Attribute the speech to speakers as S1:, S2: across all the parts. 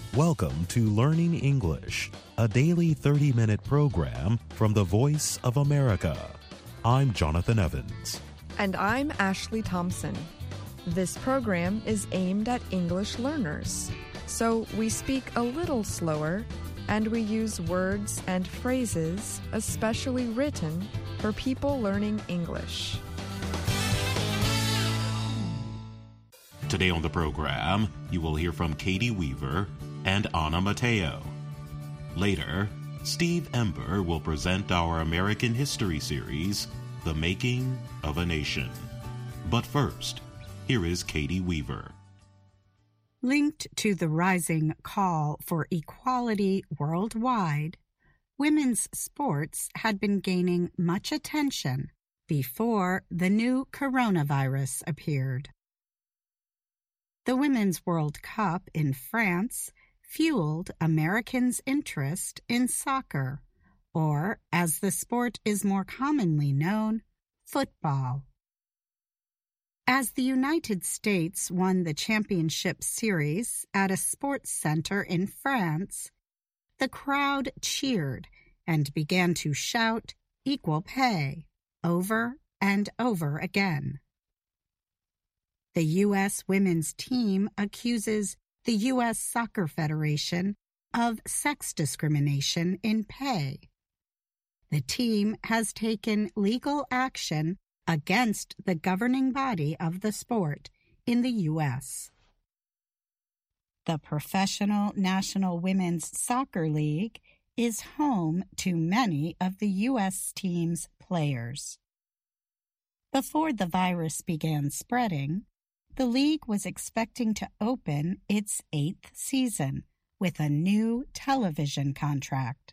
S1: Welcome to Learning English, a daily 30-minute program from the Voice of America. I'm Jonathan Evans.
S2: And I'm Ashley Thompson. This program is aimed at English learners, so we speak a little slower and we use words and phrases especially written for people learning English.
S1: Today on the program, you will hear from Katie Weaver and Anna Mateo. Later, Steve Ember will present our American history series, The Making of a Nation. But first, here is Katie Weaver.
S3: Linked to the rising call for equality worldwide, women's sports had been gaining much attention before the new coronavirus appeared. The Women's World Cup in France fueled Americans' interest in soccer, or, as the sport is more commonly known, football. As the United States won the championship series at a sports center in France, the crowd cheered and began to shout "equal pay" over and over again. The U.S. women's team accuses the U.S. Soccer Federation of sex discrimination in pay. The team has taken legal action against the governing body of the sport in the U.S. The Professional National Women's Soccer League is home to many of the U.S. team's players. Before the virus began spreading, the league was expecting to open its 8th season with a new television contract.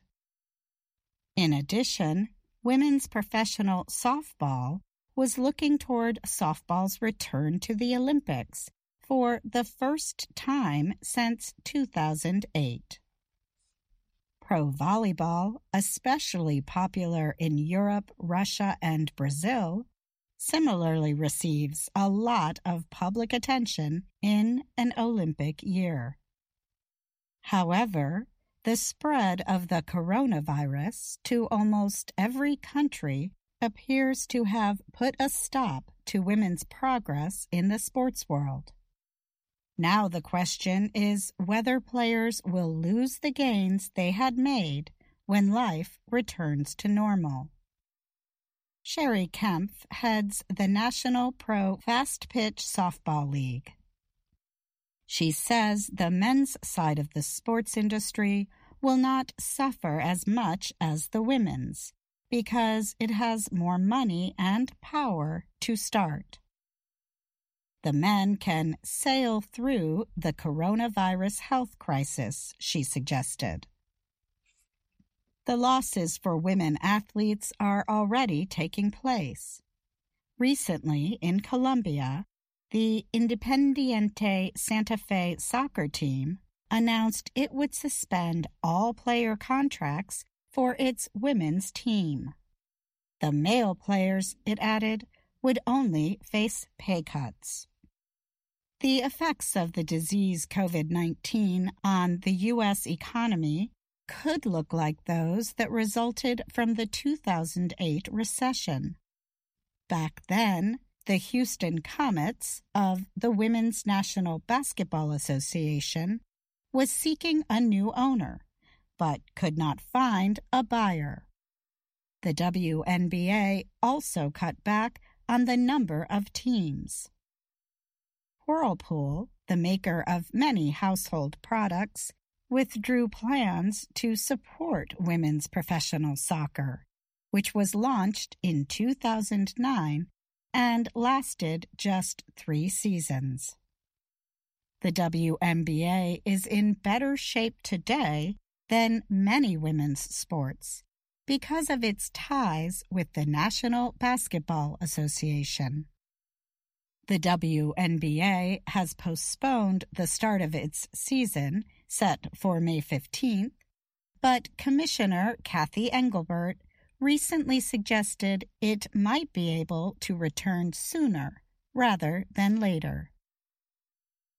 S3: In addition, women's professional softball was looking toward softball's return to the Olympics for the first time since 2008. Pro volleyball, especially popular in Europe, Russia, and Brazil, similarly receives a lot of public attention in an Olympic year. However, the spread of the coronavirus to almost every country appears to have put a stop to women's progress in the sports world. Now the question is whether players will lose the gains they had made when life returns to normal. Sherry Kempf heads the National Pro Fast Pitch Softball League. She says the men's side of the sports industry will not suffer as much as the women's because it has more money and power to start. The men can sail through the coronavirus health crisis, she suggested. The losses for women athletes are already taking place. Recently, in Colombia, the Independiente Santa Fe soccer team announced it would suspend all player contracts for its women's team. The male players, it added, would only face pay cuts. The effects of the disease COVID-19 on the U.S. economy could look like those that resulted from the 2008 recession. Back then, the Houston Comets of the Women's National Basketball Association was seeking a new owner, but could not find a buyer. The WNBA also cut back on the number of teams. Whirlpool, the maker of many household products, withdrew plans to support women's professional soccer, which was launched in 2009 and lasted just 3 seasons. The WNBA is in better shape today than many women's sports because of its ties with the National Basketball Association. The WNBA has postponed the start of its season, set for May 15th, but Commissioner Kathy Engelbert recently suggested it might be able to return sooner rather than later.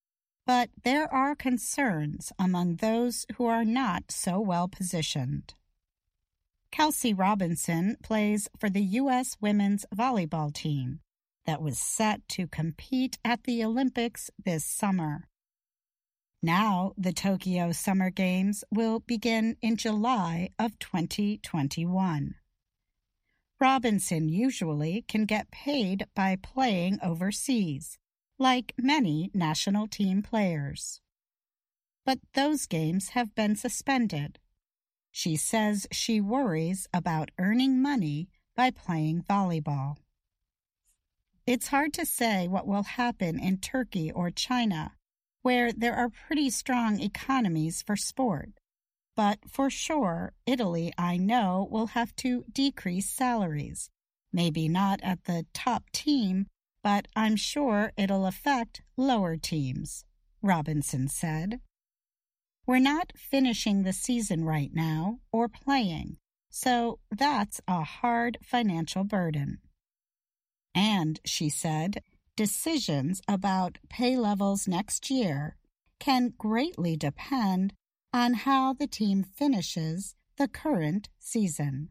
S3: but there are concerns among those who are not so well positioned. Kelsey Robinson plays for the U.S. women's volleyball team that was set to compete at the Olympics this summer. Now, the Tokyo Summer Games will begin in July of 2021. Robinson usually can get paid by playing overseas, like many national team players. But those games have been suspended. She says she worries about earning money by playing volleyball. It's hard to say what will happen in Turkey or China, where there are pretty strong economies for sport. But for sure, Italy, I know, will have to decrease salaries. Maybe not at the top team, but I'm sure it'll affect lower teams, Robinson said. We're not finishing the season right now or playing, so that's a hard financial burden. And, she said, decisions about pay levels next year can greatly depend on how the team finishes the current season.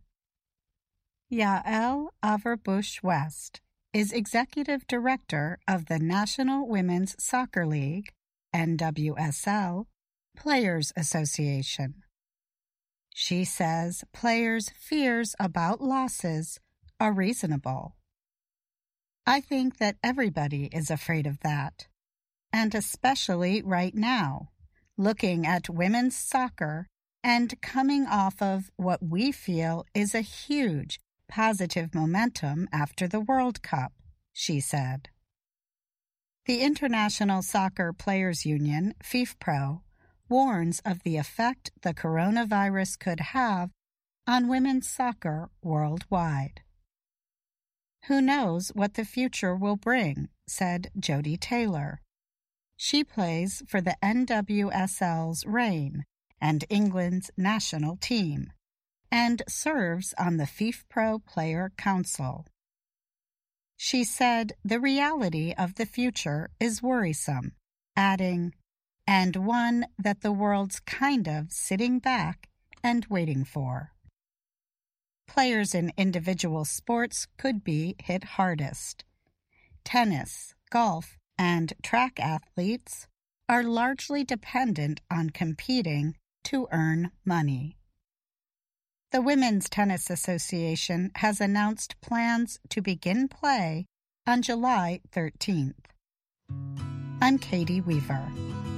S3: Yael Averbuch-West is Executive Director of the National Women's Soccer League, NWSL, Players Association. She says players' fears about losses are reasonable. I think that everybody is afraid of that, and especially right now, looking at women's soccer and coming off of what we feel is a huge positive momentum after the World Cup, she said. The International Soccer Players Union, FIFPro, warns of the effect the coronavirus could have on women's soccer worldwide. Who knows what the future will bring, said Jody Taylor. She plays for the NWSL's Reign and England's national team, and serves on the FIFPro Player Council. She said the reality of the future is worrisome, adding, and one that the world's kind of sitting back and waiting for. Players in individual sports could be hit hardest. Tennis, golf, and track athletes are largely dependent on competing to earn money. The Women's Tennis Association has announced plans to begin play on July 13th. I'm Katie Weaver.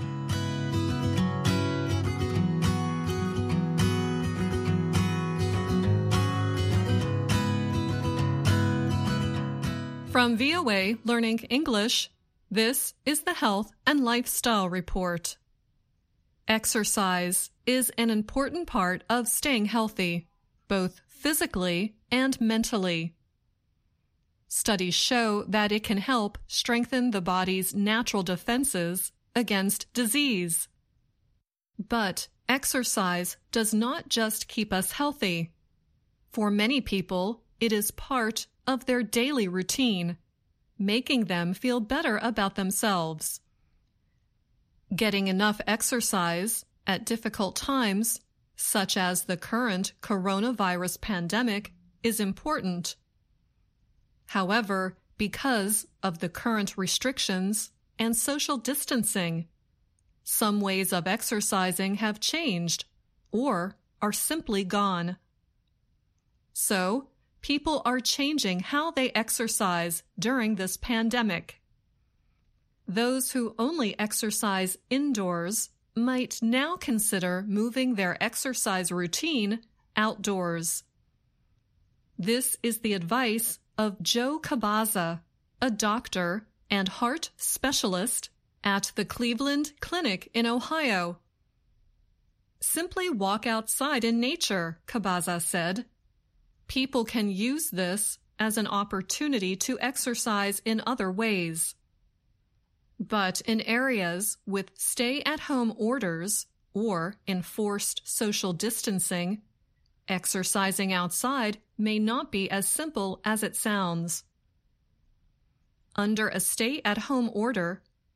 S4: From VOA Learning English, this is the Health and Lifestyle Report. Exercise is an important part of staying healthy, both physically and mentally. Studies show that it can help strengthen the body's natural defenses against disease. But exercise does not just keep us healthy. For many people, it is part of their daily routine, making them feel better about themselves. Getting enough exercise at difficult times, such as the current coronavirus pandemic, is important. However, because of the current restrictions and social distancing, some ways of exercising have changed or are simply gone. So, people are changing how they exercise during this pandemic. Those who only exercise indoors might now consider moving their exercise routine outdoors. This is the advice of Joe Cabaza, a doctor and heart specialist at the Cleveland Clinic in Ohio. Simply walk outside in nature, Cabaza said. People can use this as an opportunity to exercise in other ways. But in areas with stay-at-home orders or enforced social distancing, exercising outside may not be as simple as it sounds. Under a stay-at-home order,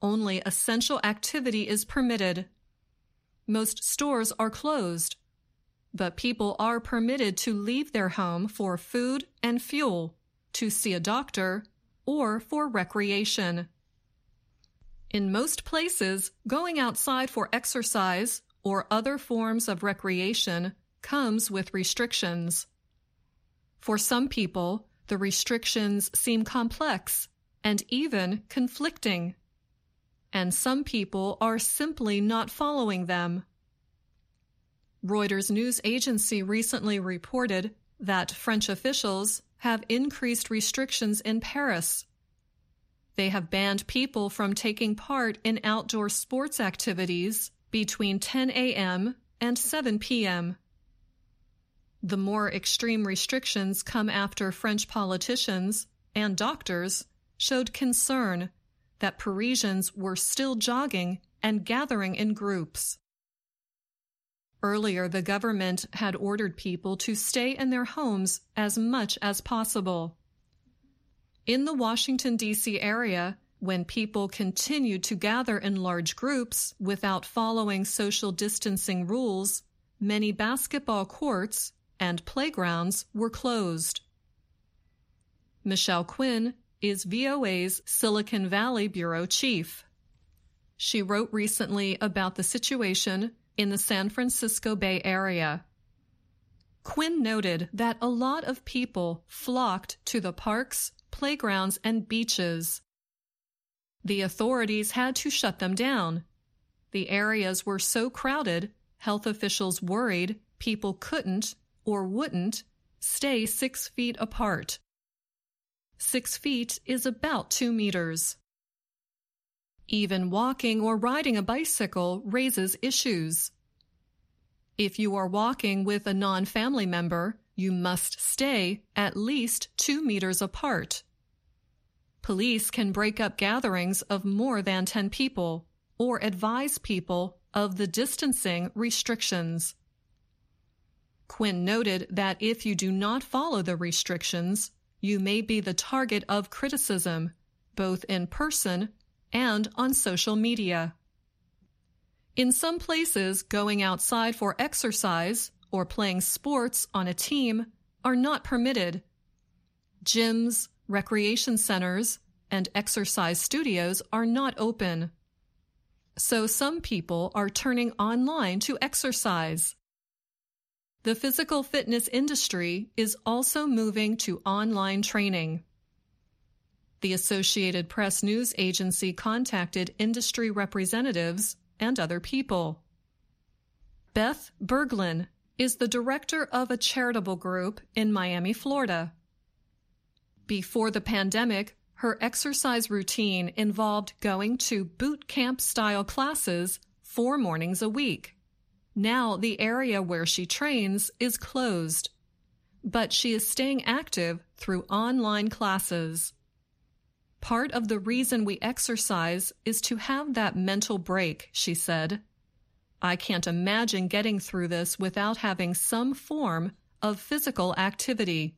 S4: Only essential activity is permitted. Most stores are closed, but people are permitted to leave their home for food and fuel, to see a doctor, or for recreation. In most places, going outside for exercise or other forms of recreation comes with restrictions. For some people, the restrictions seem complex and even conflicting, and some people are simply not following them. Reuters news agency recently reported that French officials have increased restrictions in Paris. They have banned people from taking part in outdoor sports activities between 10 a.m. and 7 p.m. The more extreme restrictions come after French politicians and doctors showed concern that Parisians were still jogging and gathering in groups. Earlier, the government had ordered people to stay in their homes as much as possible. In the Washington, D.C. area, when people continued to gather in large groups without following social distancing rules, many basketball courts and playgrounds were closed. Michelle Quinn is VOA's Silicon Valley Bureau Chief. She wrote recently about the situation in the San Francisco Bay Area. Quinn noted that a lot of people flocked to the parks, playgrounds, and beaches. The authorities had to shut them down. The areas were so crowded, health officials worried people couldn't or wouldn't stay 6 feet apart. 6 feet is about 2 meters. Even walking or riding a bicycle raises issues. If you are walking with a non-family member, you must stay at least 2 meters apart. Police can break up gatherings of more than 10 people or advise people of the distancing restrictions. Quinn noted that if you do not follow the restrictions, you may be the target of criticism, both in person and on social media. In some places, going outside for exercise or playing sports on a team are not permitted. Gyms, recreation centers, and exercise studios are not open. So some people are turning online to exercise. The physical fitness industry is also moving to online training. The Associated Press news agency contacted industry representatives and other people. Beth Berglund is the director of a charitable group in Miami, Florida. Before the pandemic, her exercise routine involved going to boot camp-style classes 4 mornings a week. Now the area where she trains is closed, but she is staying active through online classes. Part of the reason we exercise is to have that mental break, she said. I can't imagine getting through this without having some form of physical activity.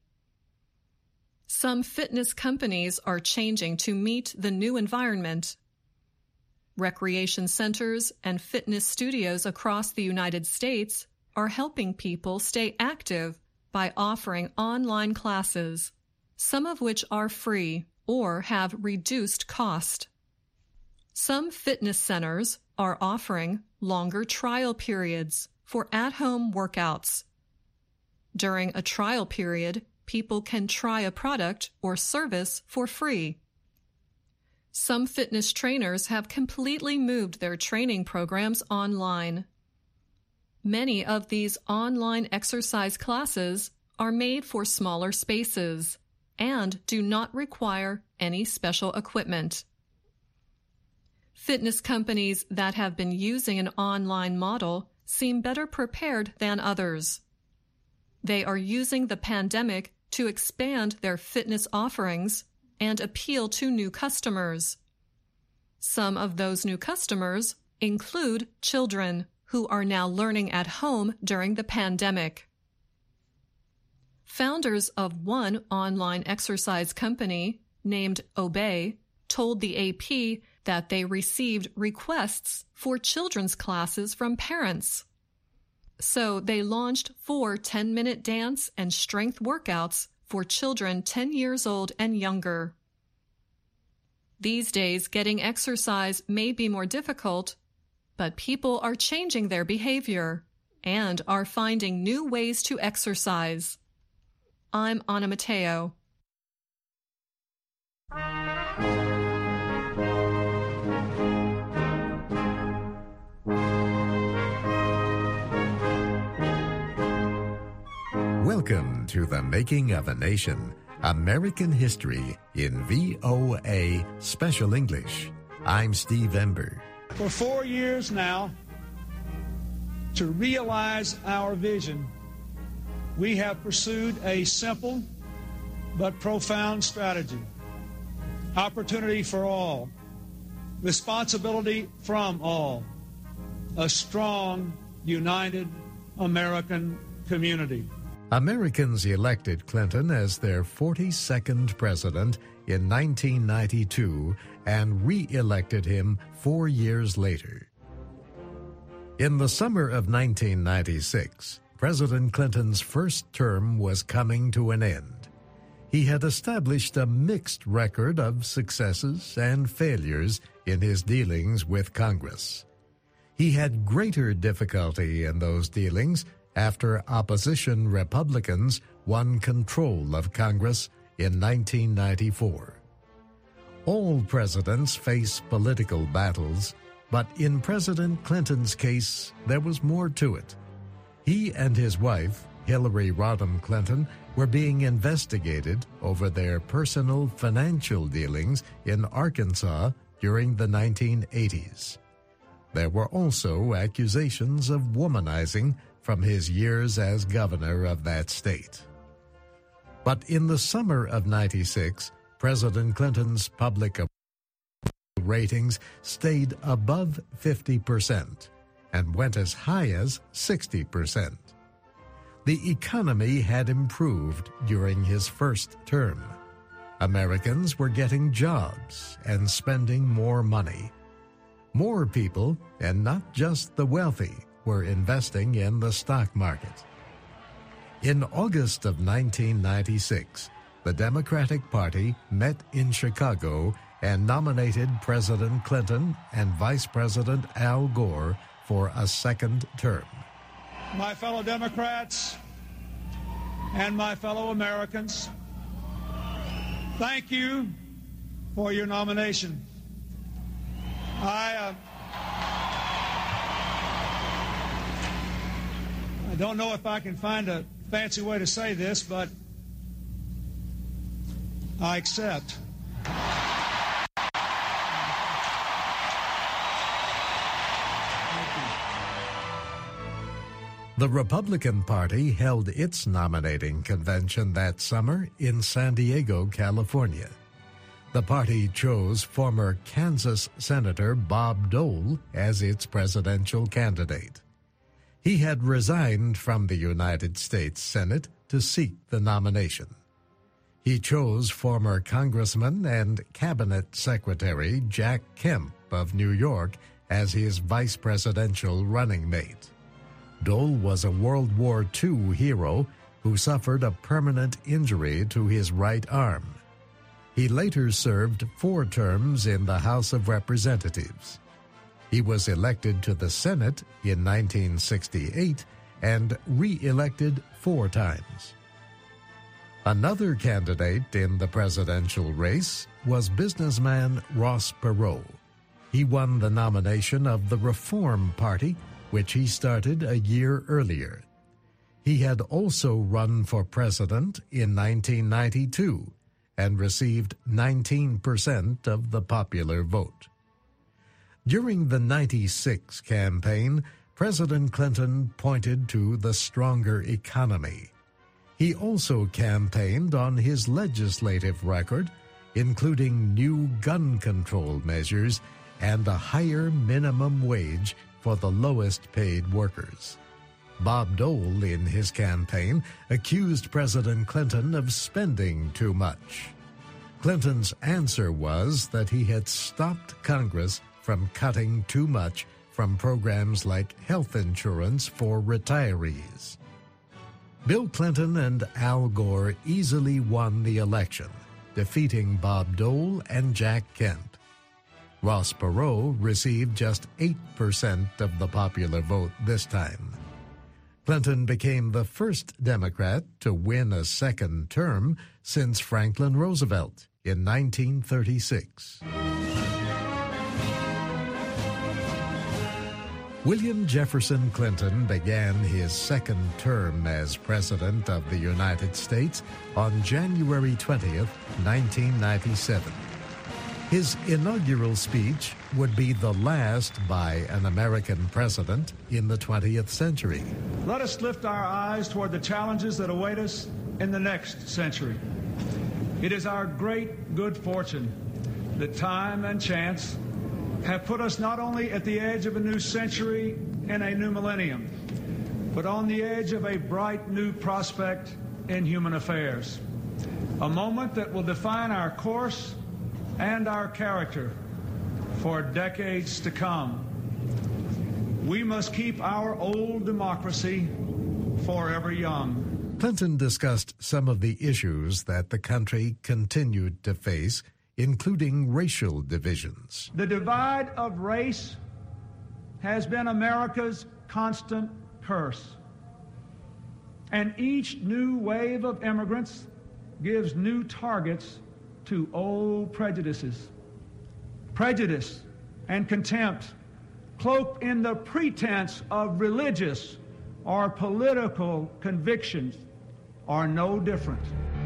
S4: Some fitness companies are changing to meet the new environment. Recreation centers and fitness studios across the United States are helping people stay active by offering online classes, some of which are free or have reduced cost. Some fitness centers are offering longer trial periods for at-home workouts. During a trial period, people can try a product or service for free. Some fitness trainers have completely moved their training programs online. Many of these online exercise classes are made for smaller spaces and do not require any special equipment. Fitness companies that have been using an online model seem better prepared than others. They are using the pandemic to expand their fitness offerings and appeal to new customers. Some of those new customers include children who are now learning at home during the pandemic. Founders of one online exercise company named Obey told the AP that they received requests for children's classes from parents. So they launched 4 10-minute dance and strength workouts for children 10 years old and younger. These days, getting exercise may be more difficult, but people are changing their behavior and are finding new ways to exercise. I'm Anna Matteo.
S5: Welcome to The Making of a Nation, American History in VOA Special English. I'm Steve Ember.
S6: For 4 years now, to realize our vision, we have pursued a simple but profound strategy. Opportunity for all, responsibility from all, a strong, united American community.
S5: Americans elected Clinton as their 42nd president in 1992 and re-elected him 4 years later. In the summer of 1996, President Clinton's first term was coming to an end. He had established a mixed record of successes and failures in his dealings with Congress. He had greater difficulty in those dealings after opposition Republicans won control of Congress in 1994. All presidents face political battles, but in President Clinton's case, there was more to it. He and his wife, Hillary Rodham Clinton, were being investigated over their personal financial dealings in Arkansas during the 1980s. There were also accusations of womanizing from his years as governor of that state. But in the summer of '96, President Clinton's public ratings stayed above 50% and went as high as 60%. The economy had improved during his first term. Americans were getting jobs and spending more money. More people, and not just the wealthy, were investing in the stock market. In August of 1996, the Democratic Party met in Chicago and nominated President Clinton and Vice President Al Gore for a second term.
S6: My fellow Democrats and my fellow Americans, thank you for your nomination. I don't know if I can find a fancy way to say this, but I accept.
S5: The Republican Party held its nominating convention that summer in San Diego, California. The party chose former Kansas Senator Bob Dole as its presidential candidate. He had resigned from the United States Senate to seek the nomination. He chose former Congressman and Cabinet Secretary Jack Kemp of New York as his vice presidential running mate. Dole was a World War II hero who suffered a permanent injury to his right arm. He later served 4 terms in the House of Representatives. He was elected to the Senate in 1968 and re-elected 4 times. Another candidate in the presidential race was businessman Ross Perot. He won the nomination of the Reform Party, which he started a year earlier. He had also run for president in 1992 and received 19% of the popular vote. During the '96 campaign, President Clinton pointed to the stronger economy. He also campaigned on his legislative record, including new gun control measures and a higher minimum wage for the lowest-paid workers. Bob Dole, in his campaign, accused President Clinton of spending too much. Clinton's answer was that he had stopped Congress from cutting too much from programs like health insurance for retirees. Bill Clinton and Al Gore easily won the election, defeating Bob Dole and Jack Kent. Ross Perot received just 8% of the popular vote this time. Clinton became the first Democrat to win a second term since Franklin Roosevelt in 1936. William Jefferson Clinton began his second term as President of the United States on January 20th, 1997. His inaugural speech would be the last by an American president in the 20th century.
S6: Let us lift our eyes toward the challenges that await us in the next century. It is our great good fortune that time and chance have put us not only at the edge of a new century and a new millennium, but on the edge of a bright new prospect in human affairs. A moment that will define our course and our character for decades to come. We must keep our old democracy forever young.
S5: Clinton discussed some of the issues that the country continued to face, including racial divisions.
S6: The divide of race has been America's constant curse. And each new wave of immigrants gives new targets to old prejudices. Prejudice and contempt, cloaked in the pretense of religious or political convictions, are no different.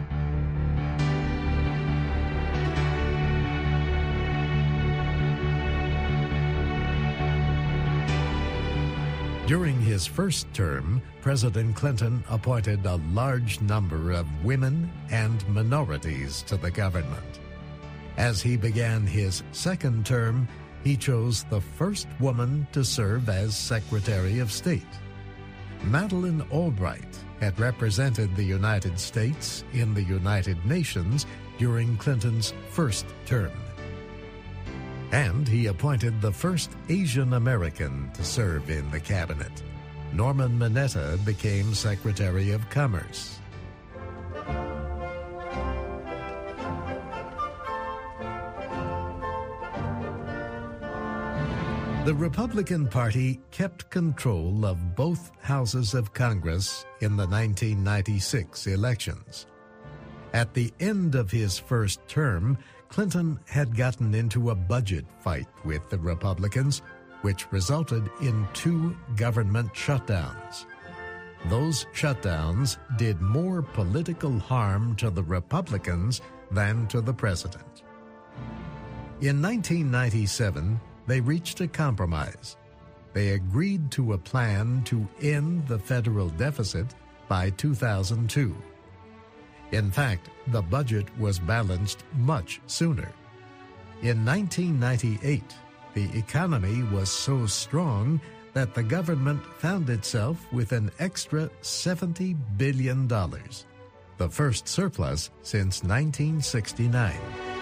S5: During his first term, President Clinton appointed a large number of women and minorities to the government. As he began his second term, he chose the first woman to serve as Secretary of State. Madeleine Albright had represented the United States in the United Nations during Clinton's first term. And he appointed the first Asian American to serve in the cabinet. Norman Mineta became Secretary of Commerce. The Republican Party kept control of both houses of Congress in the 1996 elections. At the end of his first term, Clinton had gotten into a budget fight with the Republicans, which resulted in 2 government shutdowns. Those shutdowns did more political harm to the Republicans than to the president. In 1997, they reached a compromise. They agreed to a plan to end the federal deficit by 2002. In fact, the budget was balanced much sooner. In 1998, the economy was so strong that the government found itself with an extra $70 billion, the first surplus since 1969.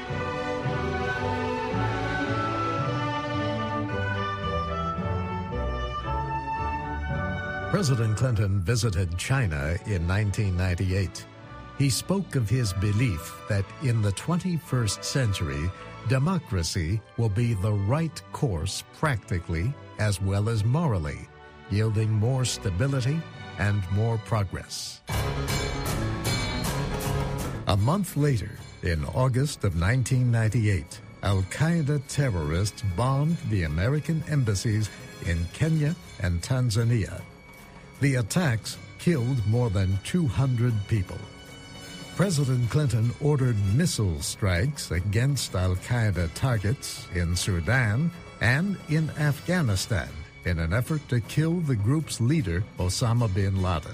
S5: President Clinton visited China in 1998. He spoke of his belief that in the 21st century, democracy will be the right course practically as well as morally, yielding more stability and more progress. A month later, in August of 1998, Al-Qaeda terrorists bombed the American embassies in Kenya and Tanzania. The attacks killed more than 200 people. President Clinton ordered missile strikes against al-Qaeda targets in Sudan and in Afghanistan in an effort to kill the group's leader, Osama bin Laden.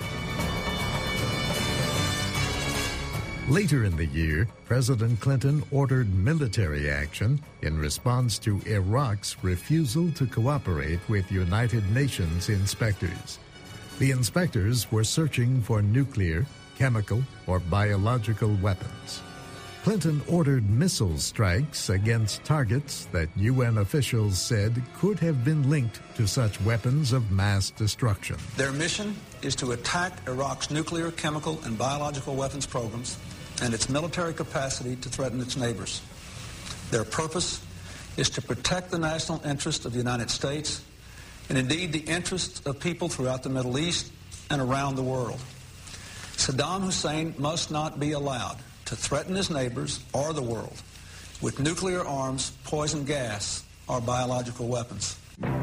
S5: Later in the year, President Clinton ordered military action in response to Iraq's refusal to cooperate with United Nations inspectors. The inspectors were searching for nuclear, chemical, or biological weapons. Clinton ordered missile strikes against targets that UN officials said could have been linked to such weapons of mass destruction.
S7: Their mission is to attack Iraq's nuclear, chemical, and biological weapons programs and its military capacity to threaten its neighbors. Their purpose is to protect the national interest of the United States and indeed the interests of people throughout the Middle East and around the world. Saddam Hussein must not be allowed to threaten his neighbors or the world with nuclear arms, poison gas, or biological weapons.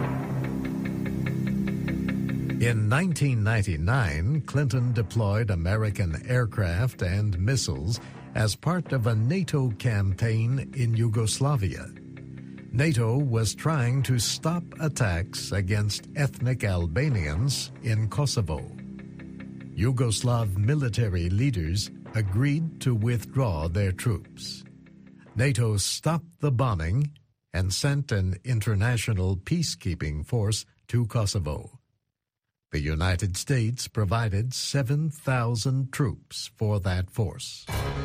S5: In 1999, Clinton deployed American aircraft and missiles as part of a NATO campaign in Yugoslavia. NATO was trying to stop attacks against ethnic Albanians in Kosovo. Yugoslav military leaders agreed to withdraw their troops. NATO stopped the bombing and sent an international peacekeeping force to Kosovo. The United States provided 7,000 troops for that force.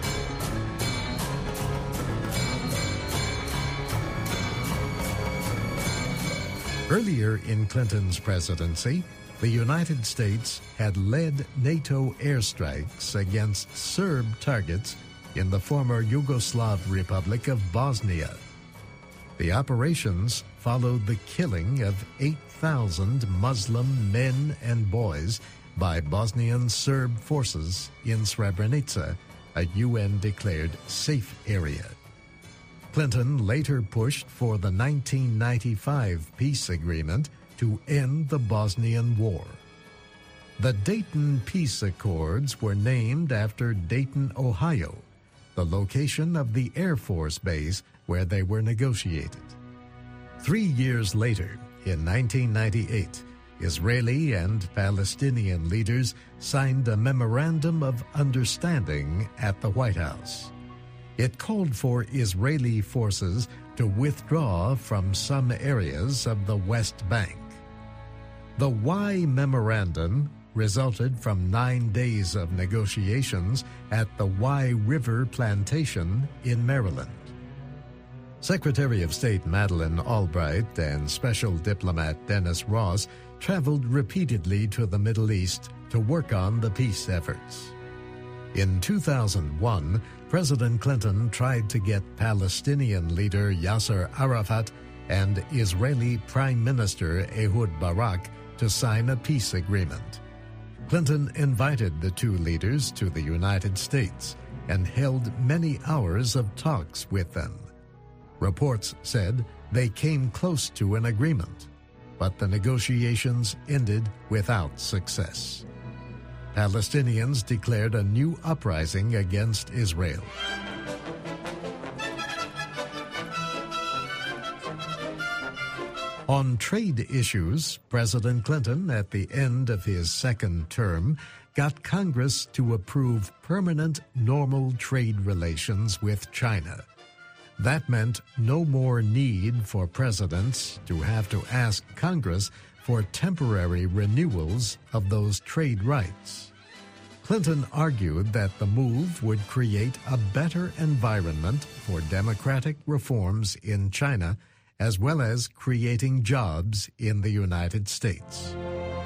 S5: Earlier in Clinton's presidency, the United States had led NATO airstrikes against Serb targets in the former Yugoslav Republic of Bosnia. The operations followed the killing of 8,000 Muslim men and boys by Bosnian Serb forces in Srebrenica, a UN-declared safe area. Clinton later pushed for the 1995 peace agreement to end the Bosnian War. The Dayton Peace Accords were named after Dayton, Ohio, the location of the Air Force base where they were negotiated. 3 years later, in 1998, Israeli and Palestinian leaders signed a Memorandum of Understanding at the White House. It called for Israeli forces to withdraw from some areas of the West Bank. The Y Memorandum resulted from 9 days of negotiations at the Y River Plantation in Maryland. Secretary of State Madeleine Albright and Special Diplomat Dennis Ross traveled repeatedly to the Middle East to work on the peace efforts. In 2001, President Clinton tried to get Palestinian leader Yasser Arafat and Israeli Prime Minister Ehud Barak to sign a peace agreement. Clinton invited the two leaders to the United States and held many hours of talks with them. Reports said they came close to an agreement, but the negotiations ended without success. Palestinians declared a new uprising against Israel. On trade issues, President Clinton, at the end of his second term, got Congress to approve permanent normal trade relations with China. That meant no more need for presidents to have to ask Congress for temporary renewals of those trade rights. Clinton argued that the move would create a better environment for democratic reforms in China, as well as creating jobs in the United States.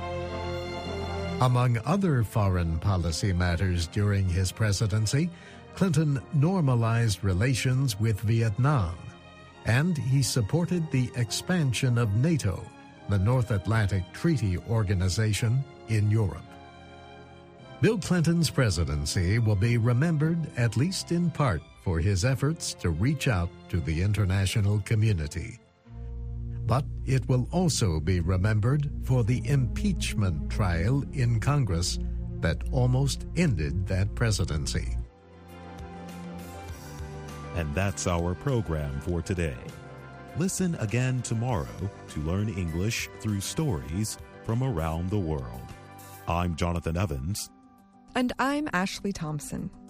S5: Among other foreign policy matters during his presidency, Clinton normalized relations with Vietnam, and he supported the expansion of NATO, the North Atlantic Treaty Organization, in Europe. Bill Clinton's presidency will be remembered, at least in part, for his efforts to reach out to the international community. But it will also be remembered for the impeachment trial in Congress that almost ended that presidency.
S1: And that's our program for today. Listen again tomorrow to learn English through stories from around the world. I'm Jonathan Evans.
S2: And I'm Ashley Thompson.